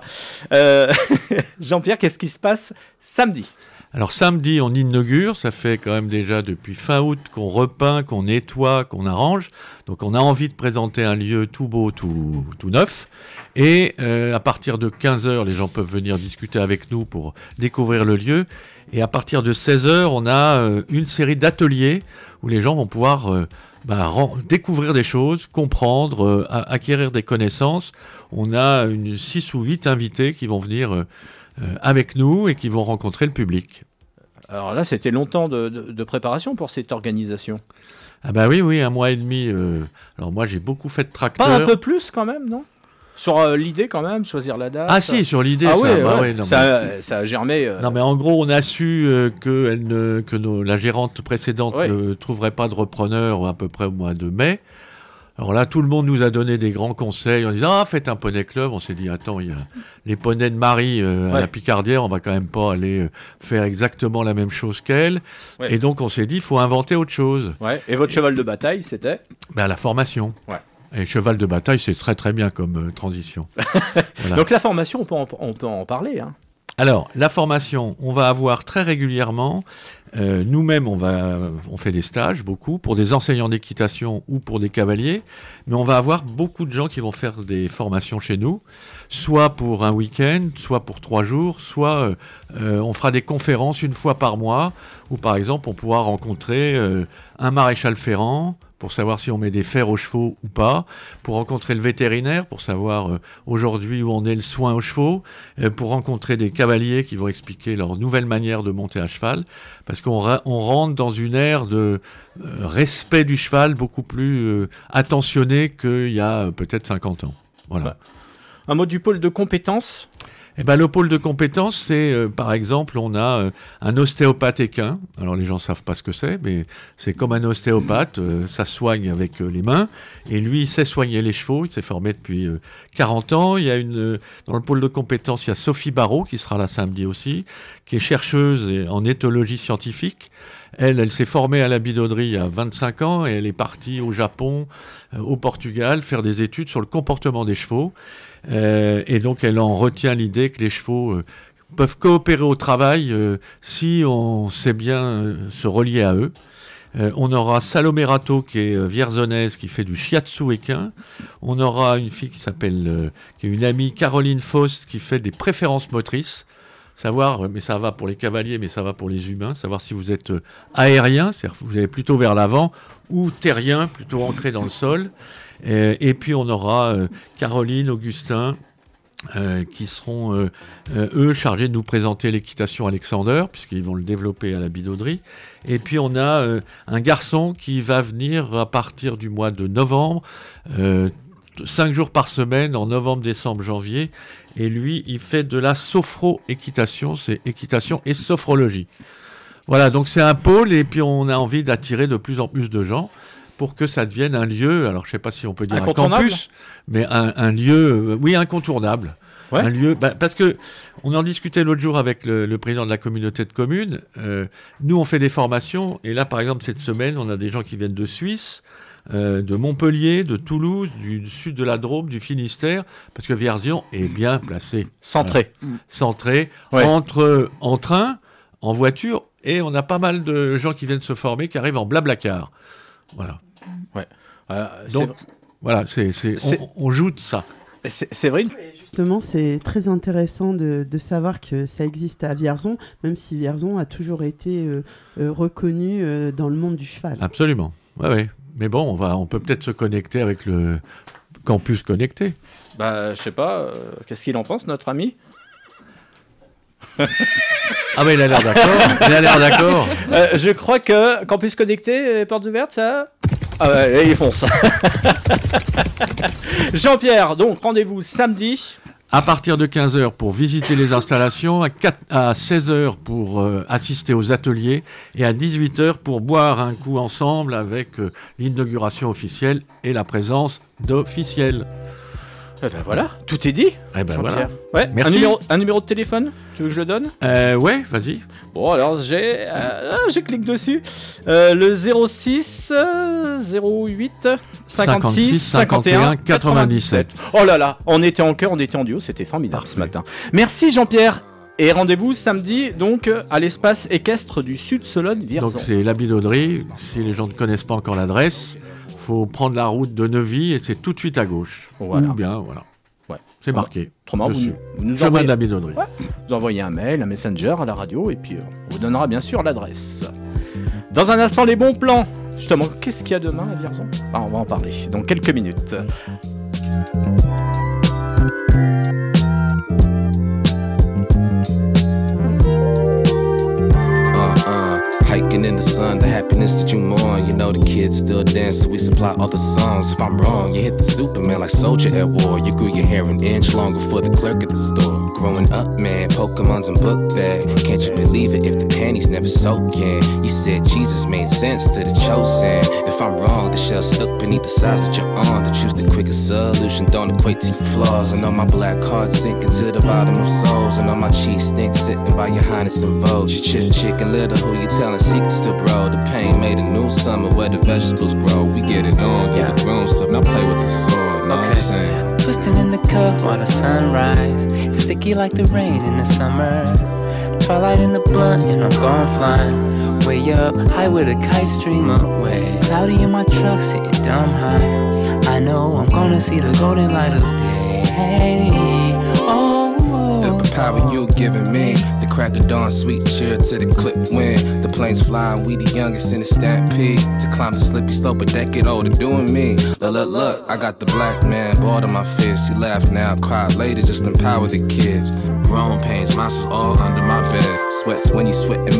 Jean-Pierre, qu'est-ce qui se passe samedi ? Alors samedi, on inaugure, ça fait quand même déjà depuis fin août qu'on repeint, qu'on nettoie, qu'on arrange. Donc on a envie de présenter un lieu tout beau, tout neuf. Et à partir de 15h, les gens peuvent venir discuter avec nous pour découvrir le lieu. Et à partir de 16h, on a une série d'ateliers où les gens vont pouvoir découvrir des choses, comprendre, acquérir des connaissances. On a 6 ou 8 invités qui vont venir avec nous et qui vont rencontrer le public. Alors là, c'était longtemps de préparation pour cette organisation. Ah bah oui, 1 mois et demi. Alors moi, j'ai beaucoup fait de tracteur. Pas un peu plus quand même, non ? Sur l'idée quand même, choisir la date. Ah si, sur l'idée, ah, ça, ouais, bah ouais. ouais, non, ça a germé. Non mais en gros, on a su que la gérante précédente ne trouverait pas de repreneur à peu près au mois de mai. Alors là, tout le monde nous a donné des grands conseils en disant « Ah, faites un poney club ». On s'est dit « Attends, il y a les poneys de Marie à la Picardière, on va quand même pas aller faire exactement la même chose qu'elle. Ouais. » Et donc, on s'est dit « Il faut inventer autre chose. » Ouais. Et votre cheval de bataille, c'était ? La formation. Ouais. Et cheval de bataille, c'est très très bien comme transition. Voilà. Donc la formation, on peut en parler. Hein. Alors, la formation, on va avoir très régulièrement, nous-mêmes on fait des stages, beaucoup, pour des enseignants d'équitation ou pour des cavaliers, mais on va avoir beaucoup de gens qui vont faire des formations chez nous, soit pour un week-end, soit pour 3 jours, soit on fera des conférences 1 fois par mois, où par exemple on pourra rencontrer un maréchal ferrant, pour savoir si on met des fers aux chevaux ou pas, pour rencontrer le vétérinaire, pour savoir aujourd'hui où on est le soin aux chevaux, pour rencontrer des cavaliers qui vont expliquer leur nouvelle manière de monter à cheval, parce qu'on rentre dans une ère de respect du cheval beaucoup plus attentionnée qu'il y a peut-être 50 ans. Voilà. Un mot du pôle de compétences ? Eh ben, le pôle de compétences, c'est par exemple, on a un ostéopathe équin. Alors les gens savent pas ce que c'est, mais c'est comme un ostéopathe, ça soigne avec les mains. Et lui, il sait soigner les chevaux, il s'est formé depuis 40 ans. Il y a dans le pôle de compétences, il y a Sophie Barrault, qui sera là samedi aussi, qui est chercheuse en éthologie scientifique. Elle s'est formée à la bidauderie il y a 25 ans et elle est partie au Japon, au Portugal, faire des études sur le comportement des chevaux. Et donc elle en retient l'idée que les chevaux peuvent coopérer au travail si on sait bien se relier à eux. On aura Salomé Rato qui est vierzonnaise, qui fait du shiatsu équin. On aura une fille qui est une amie, Caroline Faust, qui fait des préférences motrices. Savoir, mais ça va pour les cavaliers, mais ça va pour les humains, savoir si vous êtes aérien, c'est-à-dire que vous allez plutôt vers l'avant, ou terrien, plutôt ancré dans le sol. Et puis on aura Caroline, Augustin, qui seront, eux, chargés de nous présenter l'équitation Alexander, puisqu'ils vont le développer à la bidauderie. Et puis on a un garçon qui va venir à partir du mois de novembre, 5 jours par semaine, en novembre, décembre, janvier. Et lui, il fait de la sophro-équitation, c'est équitation et sophrologie. Voilà, donc c'est un pôle, et puis on a envie d'attirer de plus en plus de gens pour que ça devienne un lieu, alors je ne sais pas si on peut dire un campus, mais un lieu, oui, incontournable. Ouais. Un lieu, parce que on en discutait l'autre jour avec le président de la communauté de communes. Nous, on fait des formations, et là, par exemple, cette semaine, on a des gens qui viennent de Suisse, de Montpellier, de Toulouse, du sud de la Drôme, du Finistère, parce que Vierzon est bien placé. Centré. Centré, ouais. En train, en voiture, et on a pas mal de gens qui viennent se former, qui arrivent en blablacar. Voilà. Ouais. Donc, voilà, on joue de ça. C'est vrai. Justement, c'est très intéressant de savoir que ça existe à Vierzon, même si Vierzon a toujours été reconnu dans le monde du cheval. Absolument. Ouais. Mais bon, on peut peut-être se connecter avec le campus connecté. Je sais pas. Qu'est-ce qu'il en pense, notre ami ? Ah mais il a l'air d'accord. Je crois que campus connecté, portes ouvertes, ça. Ah ouais, ils fonce. Jean-Pierre, donc rendez-vous samedi. À partir de 15h pour visiter les installations, à 16h pour assister aux ateliers et à 18h pour boire un coup ensemble avec l'inauguration officielle et la présence d'officiels. Voilà, tout est dit. Voilà. Ouais, merci. Un numéro de téléphone, tu veux que je le donne ? Ouais, vas-y. Bon, alors je clique dessus. Le 06 08 56 51 97. Oh là là, on était en chœur, on était en duo, c'était formidable ce matin. Merci Jean-Pierre. Et rendez-vous samedi donc à l'espace équestre du Sud-Sologne-Vierzon. Donc c'est la bidauderie. Si les gens ne connaissent pas encore l'adresse, faut prendre la route de Neuvy et c'est tout de suite à gauche. Voilà. Ou bien, voilà. Ouais. C'est marqué. Autrement, vous nous chemin de la bidauderie. Ouais. Vous envoyez un mail, un messenger à la radio et puis on vous donnera bien sûr l'adresse. Dans un instant, les bons plans. Justement, qu'est-ce qu'il y a demain à Vierzon ? On va en parler dans quelques minutes. Hiking in the sun, the happiness that you mourn. You know the kids still dance, so we supply all the songs. If I'm wrong, you hit the Superman like Soldier at war. You grew your hair an inch longer for the clerk at the store. Growing up, man, Pokemon's in book bag. Can't you believe it if the panties never soak in? You said Jesus made sense to the chosen. If I'm wrong, the shell stuck beneath the size of your arm. To choose the quickest solution don't equate to your flaws. I know my black heart sinking to the bottom of souls. And on my cheese stink sitting by your highness in vogue. You chicken little, who you telling secrets to, bro? The pain made a new summer where the vegetables grow. We get it on, yeah, the grown stuff. Now play with the sword, know what I'm saying? Twisting in the cup while the sunrise, sticky like the rain in the summer. Twilight in the blunt and I'm gone flying, way up high with a kite stream away. Cloudy in my truck sitting dumb high, I know I'm gonna see the golden light of day. Hey, the power you giving me, the crack of dawn, sweet cheer to the clip wind. The planes flying, we the youngest in the stampede. To climb the slippy slope a decade older, doing me. Look, I got the black man, bored of my fears. He laughed now, cried later, just empower the kids. Grown pains, monsters all under my bed. Sweats when you sweating me, you look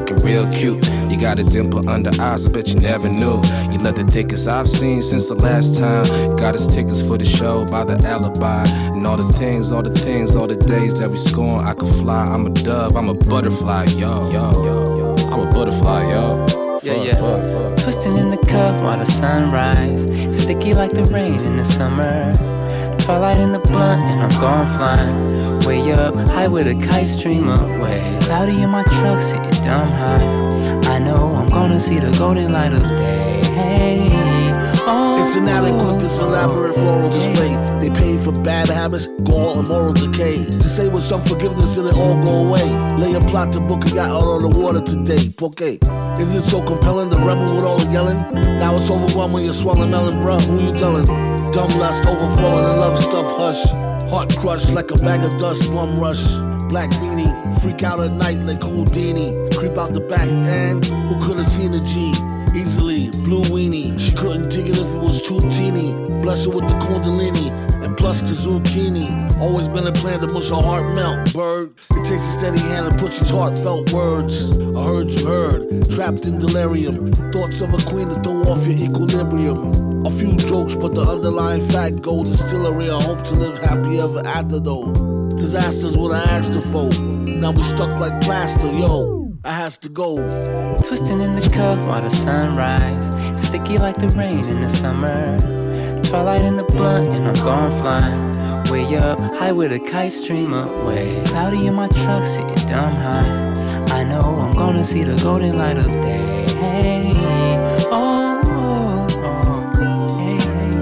looking real cute. You got a dimple under eyes, I bet you never knew. You look the thickest I've seen since the last time. Got us tickets for the show by the alibi. And all the things, all the days that we scorn. I could fly, I'm a dove, I'm a butterfly, yo. I'm a butterfly, yo. Yeah. Twisting in the cup while the sunrise. Sticky like the rain in the summer. Twilight in the blunt and I'm gone flying. Way up, high with a kite stream away. Cloudy in my truck, sitting dumb high. I know I'm gonna see the golden light of day. Hey, oh, it's inadequate, this elaborate floral display. They pay for bad habits, gall and moral decay. To say with some forgiveness and it all go away. Lay a plot to book a yacht out on the water today. Porque. Is it so compelling, the rebel with all the yelling? Now it's overwhelmed when you're swallowing melon, bruh, who you telling? Dumb lust, overflowing and love stuff, hush. Heart crushed like a bag of dust, bum rush. Black beanie, freak out at night like Houdini. Creep out the back and who could've seen a G? Easily, blue weenie. She couldn't dig it if it was too teeny. Bless her with the kundalini and plus the zucchini. Always been a plan to mush her heart melt, bird. It takes a steady hand to push these heartfelt words. I heard you heard, trapped in delirium. Thoughts of a queen to throw off your equilibrium. A few jokes, but the underlying fact gold is still a real hope to live happy ever after though. Disaster's what I asked her for. Now we stuck like plaster, yo. I has to go. Twisting in the cup while the sunrise. Sticky like the rain in the summer. Twilight in the blunt and I'm gone flying. Way up, high with a kite stream away. Cloudy in my truck, sitting dumb high. I know I'm gonna see the golden light of day. Hey, oh, oh, oh, hey.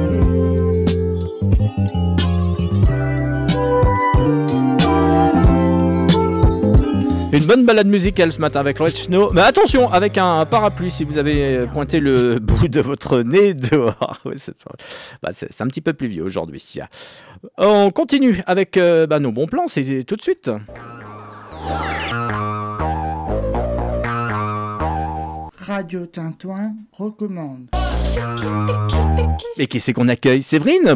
Une bonne balade musicale ce matin avec Red Snow. Mais attention, avec un parapluie si vous avez pointé le bout de votre nez dehors. Ouais, c'est un petit peu plus vieux aujourd'hui. On continue avec nos bons plans, c'est tout de suite. Radio Tintouin recommande. Et qui c'est qu'on accueille? Séverine?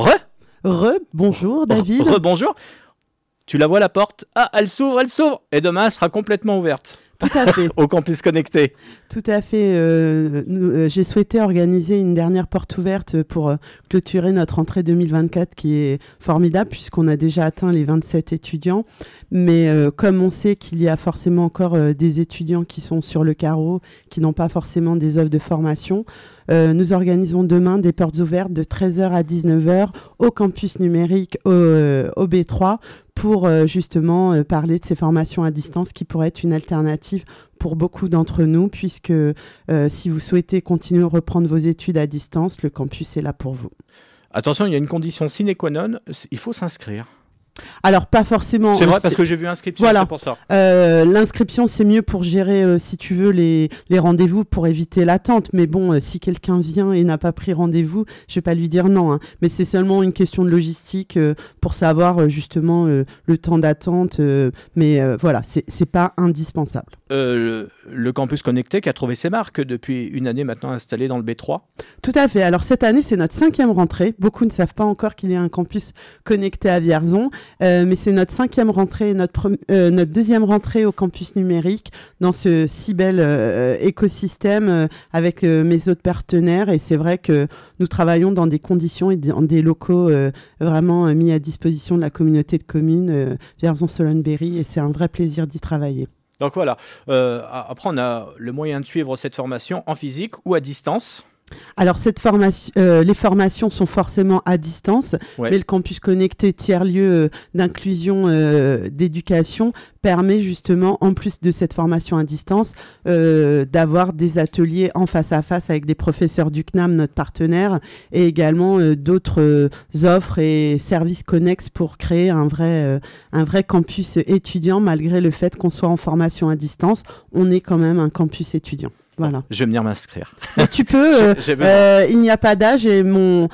Bonjour David. Bonjour. Tu la vois la porte? Ah, elle s'ouvre. Et demain, elle sera complètement ouverte. Tout à fait. Au campus connecté. Tout à fait. J'ai souhaité organiser une dernière porte ouverte pour clôturer notre rentrée 2024 qui est formidable puisqu'on a déjà atteint les 27 étudiants. Mais comme on sait qu'il y a forcément encore des étudiants qui sont sur le carreau, qui n'ont pas forcément des offres de formation, nous organisons demain des portes ouvertes de 13h à 19h au campus numérique au B3 pour justement parler de ces formations à distance qui pourraient être une alternative pour beaucoup d'entre nous puisque si vous souhaitez continuer à reprendre vos études à distance, le campus est là pour vous. Attention, il y a une condition sine qua non, il faut s'inscrire. Alors pas forcément. C'est vrai parce que j'ai vu inscription, voilà. C'est pour ça. L'inscription c'est mieux pour gérer si tu veux les rendez-vous pour éviter l'attente. Mais bon, si quelqu'un vient et n'a pas pris rendez-vous, je vais pas lui dire non. Hein. Mais c'est seulement une question de logistique pour savoir justement le temps d'attente. Mais voilà, c'est pas indispensable. Le campus connecté qui a trouvé ses marques depuis une année maintenant installé dans le B3. Tout à fait. Alors cette année c'est notre 5e rentrée. Beaucoup ne savent pas encore qu'il y a un campus connecté à Vierzon. Mais c'est notre 5e rentrée, notre 2e rentrée au campus numérique dans ce si bel écosystème avec mes autres partenaires. Et c'est vrai que nous travaillons dans des conditions et dans des locaux vraiment mis à disposition de la communauté de communes Vierzon-Solon-Berry et c'est un vrai plaisir d'y travailler. Donc voilà, après on a le moyen de suivre cette formation en physique ou à distance. Alors les formations sont forcément à distance, mais le campus connecté tiers-lieu d'inclusion d'éducation permet justement, en plus de cette formation à distance, d'avoir des ateliers en face à face avec des professeurs du CNAM, notre partenaire, et également d'autres offres et services connexes pour créer un vrai campus étudiant, malgré le fait qu'on soit en formation à distance, on est quand même un campus étudiant. Voilà. Je vais venir m'inscrire. Mais tu peux, il n'y a pas d'âge et mon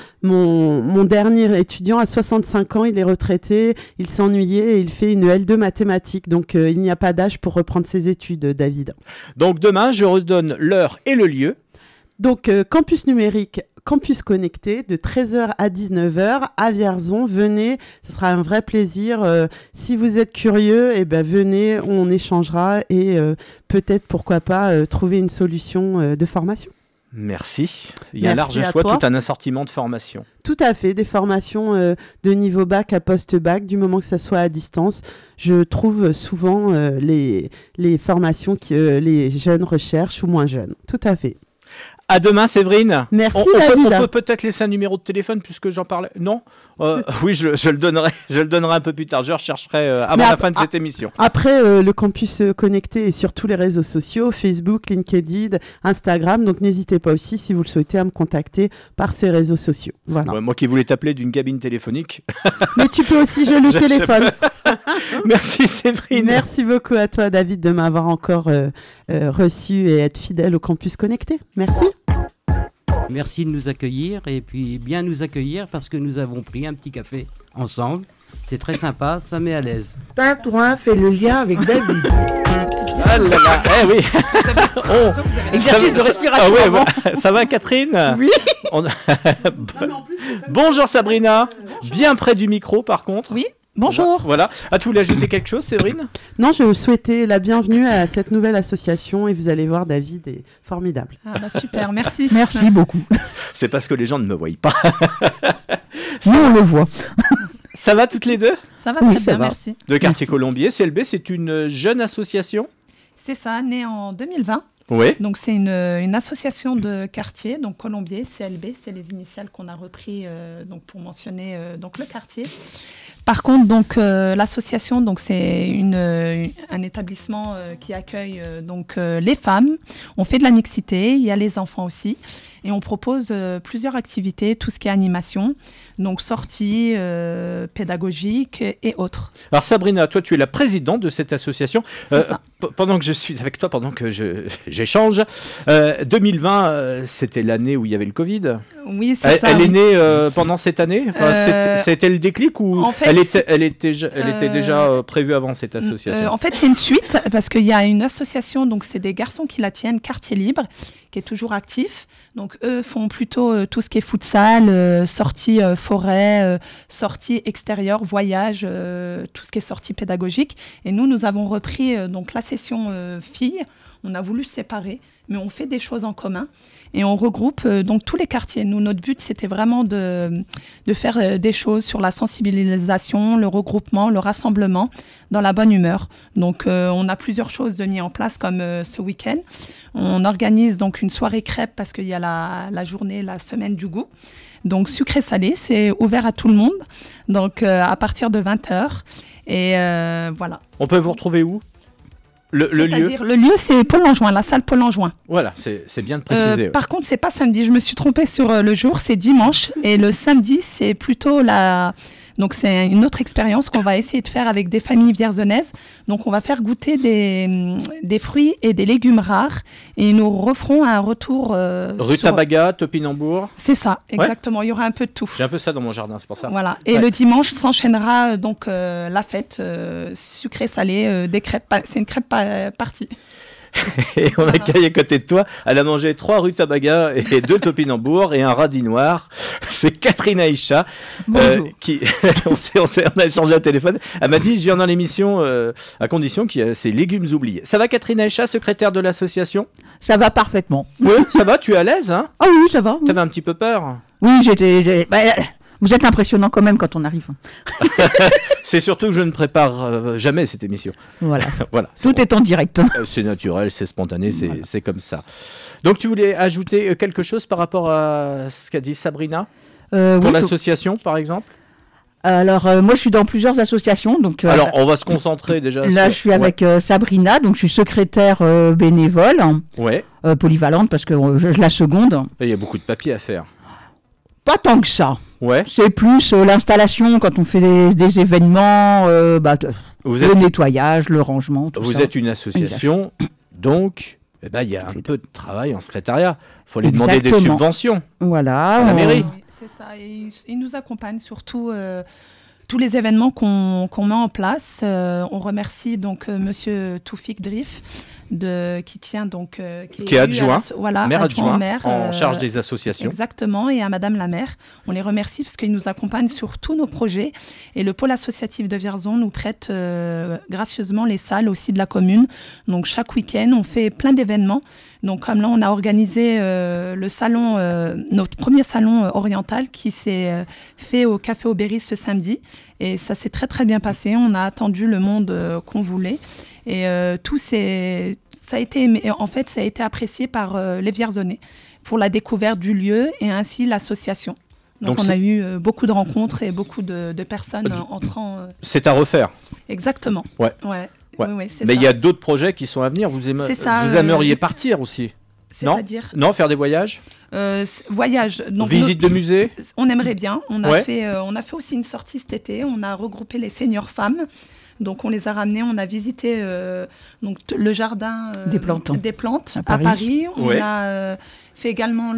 dernier étudiant a 65 ans, il est retraité, il s'ennuyait et il fait une L2 mathématiques. Donc il n'y a pas d'âge pour reprendre ses études, David. Donc demain, je redonne l'heure et le lieu. Donc campus numérique Campus Connecté de 13h à 19h à Vierzon. Venez, ce sera un vrai plaisir. Si vous êtes curieux, venez, on échangera et peut-être, pourquoi pas, trouver une solution de formation. Merci. Il y a un Merci large à choix, toi. tout un assortiment de formations. Tout à fait, des formations de niveau bac à post-bac, du moment que ça soit à distance. Je trouve souvent les formations que les jeunes recherchent ou moins jeunes. Tout à fait. À demain, Séverine. Merci, on David. peut peut-être laisser un numéro de téléphone puisque j'en parlais. Non Oui, je le donnerai. Je le donnerai un peu plus tard. Je rechercherai avant la fin de cette émission. Après, le campus connecté est sur tous les réseaux sociaux, Facebook, LinkedIn, Instagram. Donc n'hésitez pas aussi, si vous le souhaitez, à me contacter par ces réseaux sociaux. Voilà. Ouais, moi qui voulais t'appeler d'une cabine téléphonique. Mais tu peux aussi jouer le téléphone. Merci, Séverine. Merci beaucoup à toi, David, de m'avoir encore reçu et être fidèle au campus connecté. Merci. Merci de nous accueillir et puis bien nous accueillir parce que nous avons pris un petit café ensemble. C'est très sympa, ça met à l'aise. Tintouin fait le lien avec David. Ah là là, eh oui. Exercice de respiration. Ah ouais, ça va, Catherine? Oui. Bonjour, Sabrina. Bien près du micro, par contre. Oui. Bonjour. Voilà. As-tu voulu ajouter quelque chose, Séverine? Non, je vous souhaitais la bienvenue à cette nouvelle association et vous allez voir, David est formidable. Ah bah super, merci. Merci beaucoup. C'est parce que les gens ne me voient pas. Nous, on le voit. Ça va toutes les deux? Ça va très bien, merci. Le quartier Colombier, CLB, c'est une jeune association? C'est ça, né en 2020. Oui. Donc c'est une association de quartier, donc Colombier, CLB, c'est les initiales qu'on a repris donc pour mentionner donc le quartier. Par contre, donc l'association, donc c'est un établissement qui accueille donc les femmes. On fait de la mixité, il y a les enfants aussi, et on propose plusieurs activités, tout ce qui est animation, donc sorties pédagogiques et autres. Alors Sabrina, toi tu es la présidente de cette association. Pendant que je suis avec toi, pendant que j'échange, 2020 c'était l'année où il y avait le Covid. Oui, c'est ça. Elle est oui. née pendant cette année. C'était le déclic ou en fait, elle était déjà prévue avant cette association? En fait, c'est une suite parce qu'il y a une association, donc c'est des garçons qui la tiennent, Quartier Libre, qui est toujours actif. Donc eux font plutôt tout ce qui est futsal, sorties forêt, sorties extérieures, voyages, tout ce qui est sorties pédagogiques. Et nous avons repris donc la session filles. On a voulu se séparer, mais on fait des choses en commun et on regroupe donc tous les quartiers. Nous, notre but, c'était vraiment de faire des choses sur la sensibilisation, le regroupement, le rassemblement dans la bonne humeur. Donc, on a plusieurs choses de mis en place comme ce week-end. On organise donc une soirée crêpe parce qu'il y a la journée, la semaine du goût. Donc, sucré-salé, c'est ouvert à tout le monde. Donc, à partir de 20h. Et voilà. On peut vous retrouver où? Le lieu? Le lieu, c'est Paul Langevin, la salle Paul Langevin. Voilà, c'est bien de préciser. Par contre, c'est pas samedi. Je me suis trompée sur le jour. C'est dimanche. Et le samedi, c'est plutôt Donc, c'est une autre expérience qu'on va essayer de faire avec des familles vierzonaises. Donc, on va faire goûter des fruits et des légumes rares. Et nous referons un retour... Rutabaga, Topinambour. C'est ça, exactement. Ouais. Il y aura un peu de tout. J'ai un peu ça dans mon jardin, c'est pour ça. Voilà. Et le dimanche s'enchaînera donc la fête sucrée-salée des crêpes. C'est une crêpe partie. Et on accueille à côté de toi. Elle a mangé 3 rutabaga et 2 topinambours et un radis noir. C'est Catherine Aïcha qui on a échangé au téléphone. Elle m'a dit je viens dans l'émission à condition qu'il y ait ces légumes oubliés. Ça va, Catherine Aïcha, secrétaire de l'association? Ça va parfaitement. Oui, ça va. Tu es à l'aise, hein? Ah oui, ça va. Oui. T'avais un petit peu peur? Oui, vous êtes impressionnant quand même quand on arrive. C'est surtout que je ne prépare jamais cette émission. Voilà. Voilà. Tout est en direct. C'est naturel, c'est spontané, c'est comme ça. Donc tu voulais ajouter quelque chose par rapport à ce qu'a dit Sabrina pour l'association, par exemple? Alors, moi, je suis dans plusieurs associations. Donc, alors, on va se concentrer déjà. Là, je suis avec Sabrina, donc je suis secrétaire bénévole, polyvalente, parce que je la seconde. Il y a beaucoup de papiers à faire. Pas tant que ça. Ouais. C'est plus l'installation quand on fait des événements, le nettoyage, le rangement, tout ça. Vous êtes une association, donc il y a un peu de travail en secrétariat. Il faut aller demander des subventions. Voilà. À la mairie. Oui, c'est ça. Et ils nous accompagnent surtout tous les événements qu'on met en place. On remercie donc Monsieur Toufik Drif qui tient donc qui est adjoint, maire adjoint au maire, en charge des associations. Exactement, et à Madame la maire. On les remercie parce qu'ils nous accompagnent sur tous nos projets. Et le pôle associatif de Vierzon nous prête gracieusement les salles aussi de la commune. Donc chaque week-end, on fait plein d'événements. Donc comme là, on a organisé le salon, notre premier salon oriental qui s'est fait au Café Aubéry ce samedi. Et ça s'est très très bien passé. On a attendu le monde qu'on voulait. Et ça a été apprécié par les Vierzonais pour la découverte du lieu et ainsi l'association. Donc on a eu beaucoup de rencontres et beaucoup de personnes entrant. C'est à refaire. Exactement. Ouais. Oui, mais il y a d'autres projets qui sont à venir. Vous aimeriez partir aussi? C'est-à-dire Non, faire des voyages? Voyage. Donc visite de musée? On aimerait bien. On a fait aussi une sortie cet été. On a regroupé les seniors femmes. Donc on les a ramenés. On a visité le jardin des plantes à Paris. On a fait également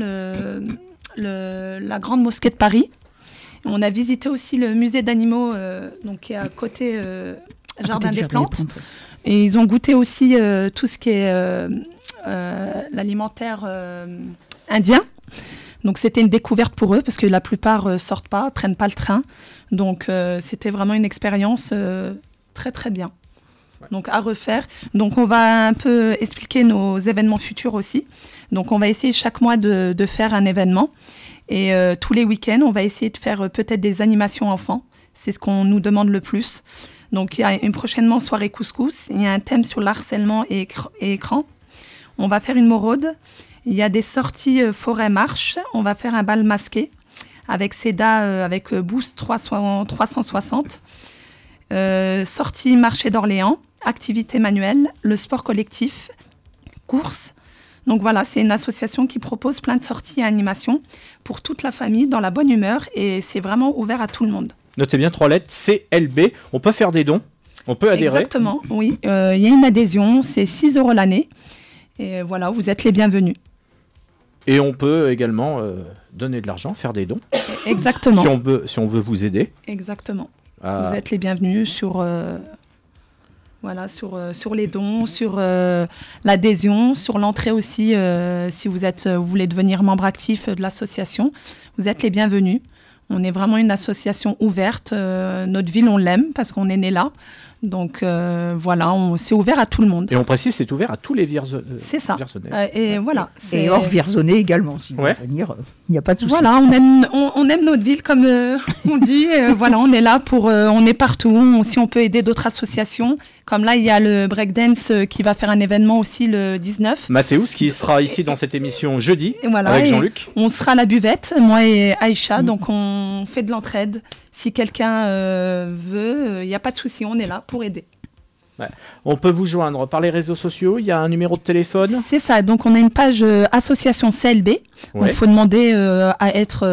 la grande mosquée de Paris. On a visité aussi le musée d'animaux qui est à côté jardin des plantes. Et ils ont goûté aussi tout ce qui est l'alimentaire indien. Donc c'était une découverte pour eux parce que la plupart sortent pas, prennent pas le train. Donc c'était vraiment une expérience très très bien. Donc à refaire. Donc on va un peu expliquer nos événements futurs aussi. Donc on va essayer chaque mois de faire un événement. Et tous les week-ends, on va essayer de faire peut-être des animations enfants. C'est ce qu'on nous demande le plus. Donc il y a une prochainement soirée couscous. Il y a un thème sur l'harcèlement et écran. On va faire une moraude. Il y a des sorties forêt-marche. On va faire un bal masqué avec SEDA, avec Boost 360. Sortie marché d'Orléans. Activité manuelle. Le sport collectif. Course. Donc voilà, c'est une association qui propose plein de sorties et animations pour toute la famille dans la bonne humeur. Et c'est vraiment ouvert à tout le monde. Notez bien 3 lettres, CLB. On peut faire des dons, on peut adhérer. Exactement, oui. Il y a une adhésion, c'est 6 € l'année. Et voilà, vous êtes les bienvenus. Et on peut également donner de l'argent, faire des dons. Exactement. Si on veut vous aider. Exactement. Vous êtes les bienvenus sur les dons, sur l'adhésion, sur l'entrée aussi. Si vous voulez devenir membre actif de l'association, vous êtes les bienvenus. On est vraiment une association ouverte. Notre ville, on l'aime parce qu'on est né là. Donc c'est ouvert à tout le monde. Et on précise, c'est ouvert à tous les Vierzonais. C'est ça. Et voilà. Et hors Vierzonais également, si vous voulez venir, il n'y a pas de souci. Voilà, on aime notre ville comme on dit. Voilà, on est là on est partout. Si on peut aider d'autres associations, comme là, il y a le Breakdance qui va faire un événement aussi le 19. Mathéus qui sera ici dans cette émission jeudi avec Jean-Luc. On sera à la buvette, moi et Aïcha, donc on fait de l'entraide. Si quelqu'un veut, il n'y a pas de souci, on est là pour aider. Ouais. On peut vous joindre par les réseaux sociaux, il y a un numéro de téléphone. C'est ça, donc on a une page association CLB, donc il faut demander à être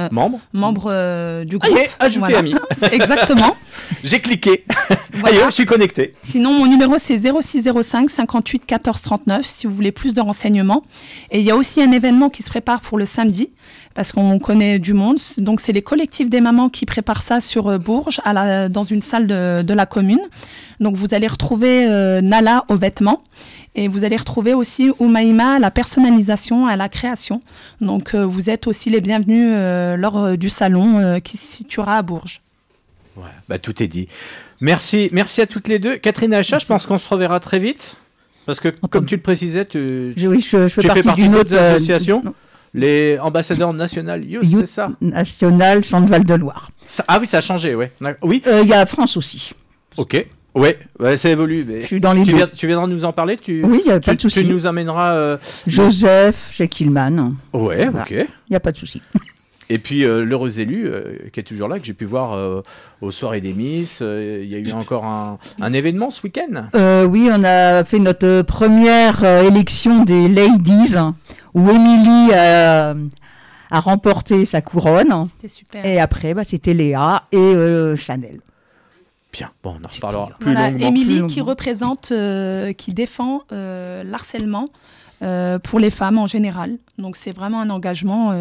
membre du groupe. Allez, ajouter ami. Exactement. J'ai cliqué. Voilà. Allez, je suis connecté. Sinon, mon numéro c'est 0605 58 14 39 si vous voulez plus de renseignements. Et il y a aussi un événement qui se prépare pour le samedi, parce qu'on connaît du monde. Donc c'est les collectifs des mamans qui préparent ça sur Bourges, dans une salle de la commune. Donc vous allez retrouver Nala aux vêtements et vous allez retrouver aussi Oumaïma à la personnalisation, à la création. Donc vous êtes aussi les bienvenus lors du salon qui se situera à Bourges. Ouais, tout est dit. Merci à toutes les deux. Catherine et Aïcha, je pense qu'on se reverra très vite. Parce que comme tu le précisais, tu fais partie d'autres associations. Les ambassadeurs nationaux, c'est ça? National Centre Val-de-Loire. Ah oui, ça a changé, ouais. Oui. Il y a France aussi. Ok. Ouais, ça évolue. Mais je suis dans les tu viendras nous en parler. Oui, il n'y a pas de souci. Tu nous amèneras Joseph, Jekyllman. Ouais, voilà. Ok. Il n'y a pas de souci. Et puis l'heureux élu qui est toujours là, que j'ai pu voir aux soirées des Miss. Il y a eu encore un événement ce week-end. Oui, on a fait notre première élection des Ladies, où Émilie a remporté sa couronne. C'était super. Et après, c'était Léa et Chanel. Bien, bon, on en reparlera plus longuement. Émilie qui représente, qui défend l'harcèlement pour les femmes en général. Donc c'est vraiment un engagement.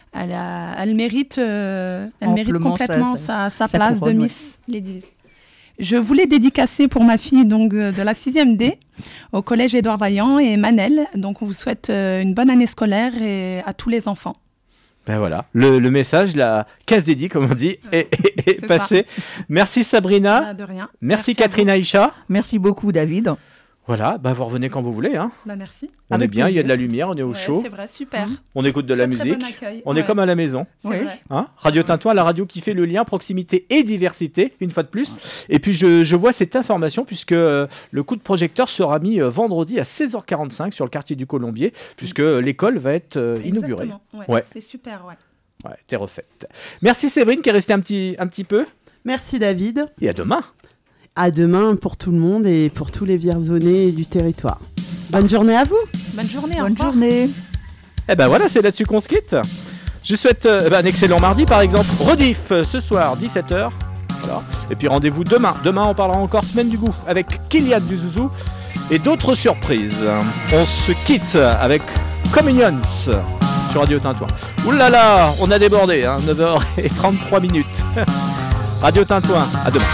Elle mérite complètement sa place couronne, de Miss Ladies. Je voulais dédicacer pour ma fille donc, de la 6e D au collège Édouard Vaillant et Manel. Donc on vous souhaite une bonne année scolaire et à tous les enfants. Ben voilà, le message, la case dédiée, comme on dit, est passé. Merci Sabrina. De rien. Merci Catherine Aïcha. Merci beaucoup David. Voilà, vous revenez quand vous voulez. Hein. Merci. On Avec est bien, il y a de la plaisir. lumière, on est au chaud. C'est vrai, super. On écoute de la Très, musique. bon accueil. On est comme à la maison. C'est vrai. Hein, Radio Tintouin, la radio qui fait le lien proximité et diversité, une fois de plus. Et puis je vois cette information puisque le coup de projecteur sera mis vendredi à 16h45 sur le quartier du Colombier, puisque l'école va être inaugurée. Exactement. Ouais. C'est super, ouais. Ouais, t'es refaite. Merci Séverine qui est restée un petit peu. Merci David. Et à demain. À demain pour tout le monde et pour tous les Vierzonais du territoire. Bonne journée à vous. Bonne journée. Bonne journée. Et ben voilà, c'est là-dessus qu'on se quitte. Je souhaite un excellent mardi par exemple. Rediff ce soir 17h. Voilà. Et puis rendez-vous demain. Demain on parlera encore semaine du goût avec Kylian du Zouzou et d'autres surprises. On se quitte avec Communions sur Radio Tintouin. Ouh là là, on a débordé, 9h33 minutes. Radio Tintouin, à demain.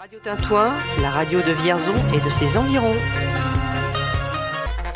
Radio Tintouin, la radio de Vierzon et de ses environs.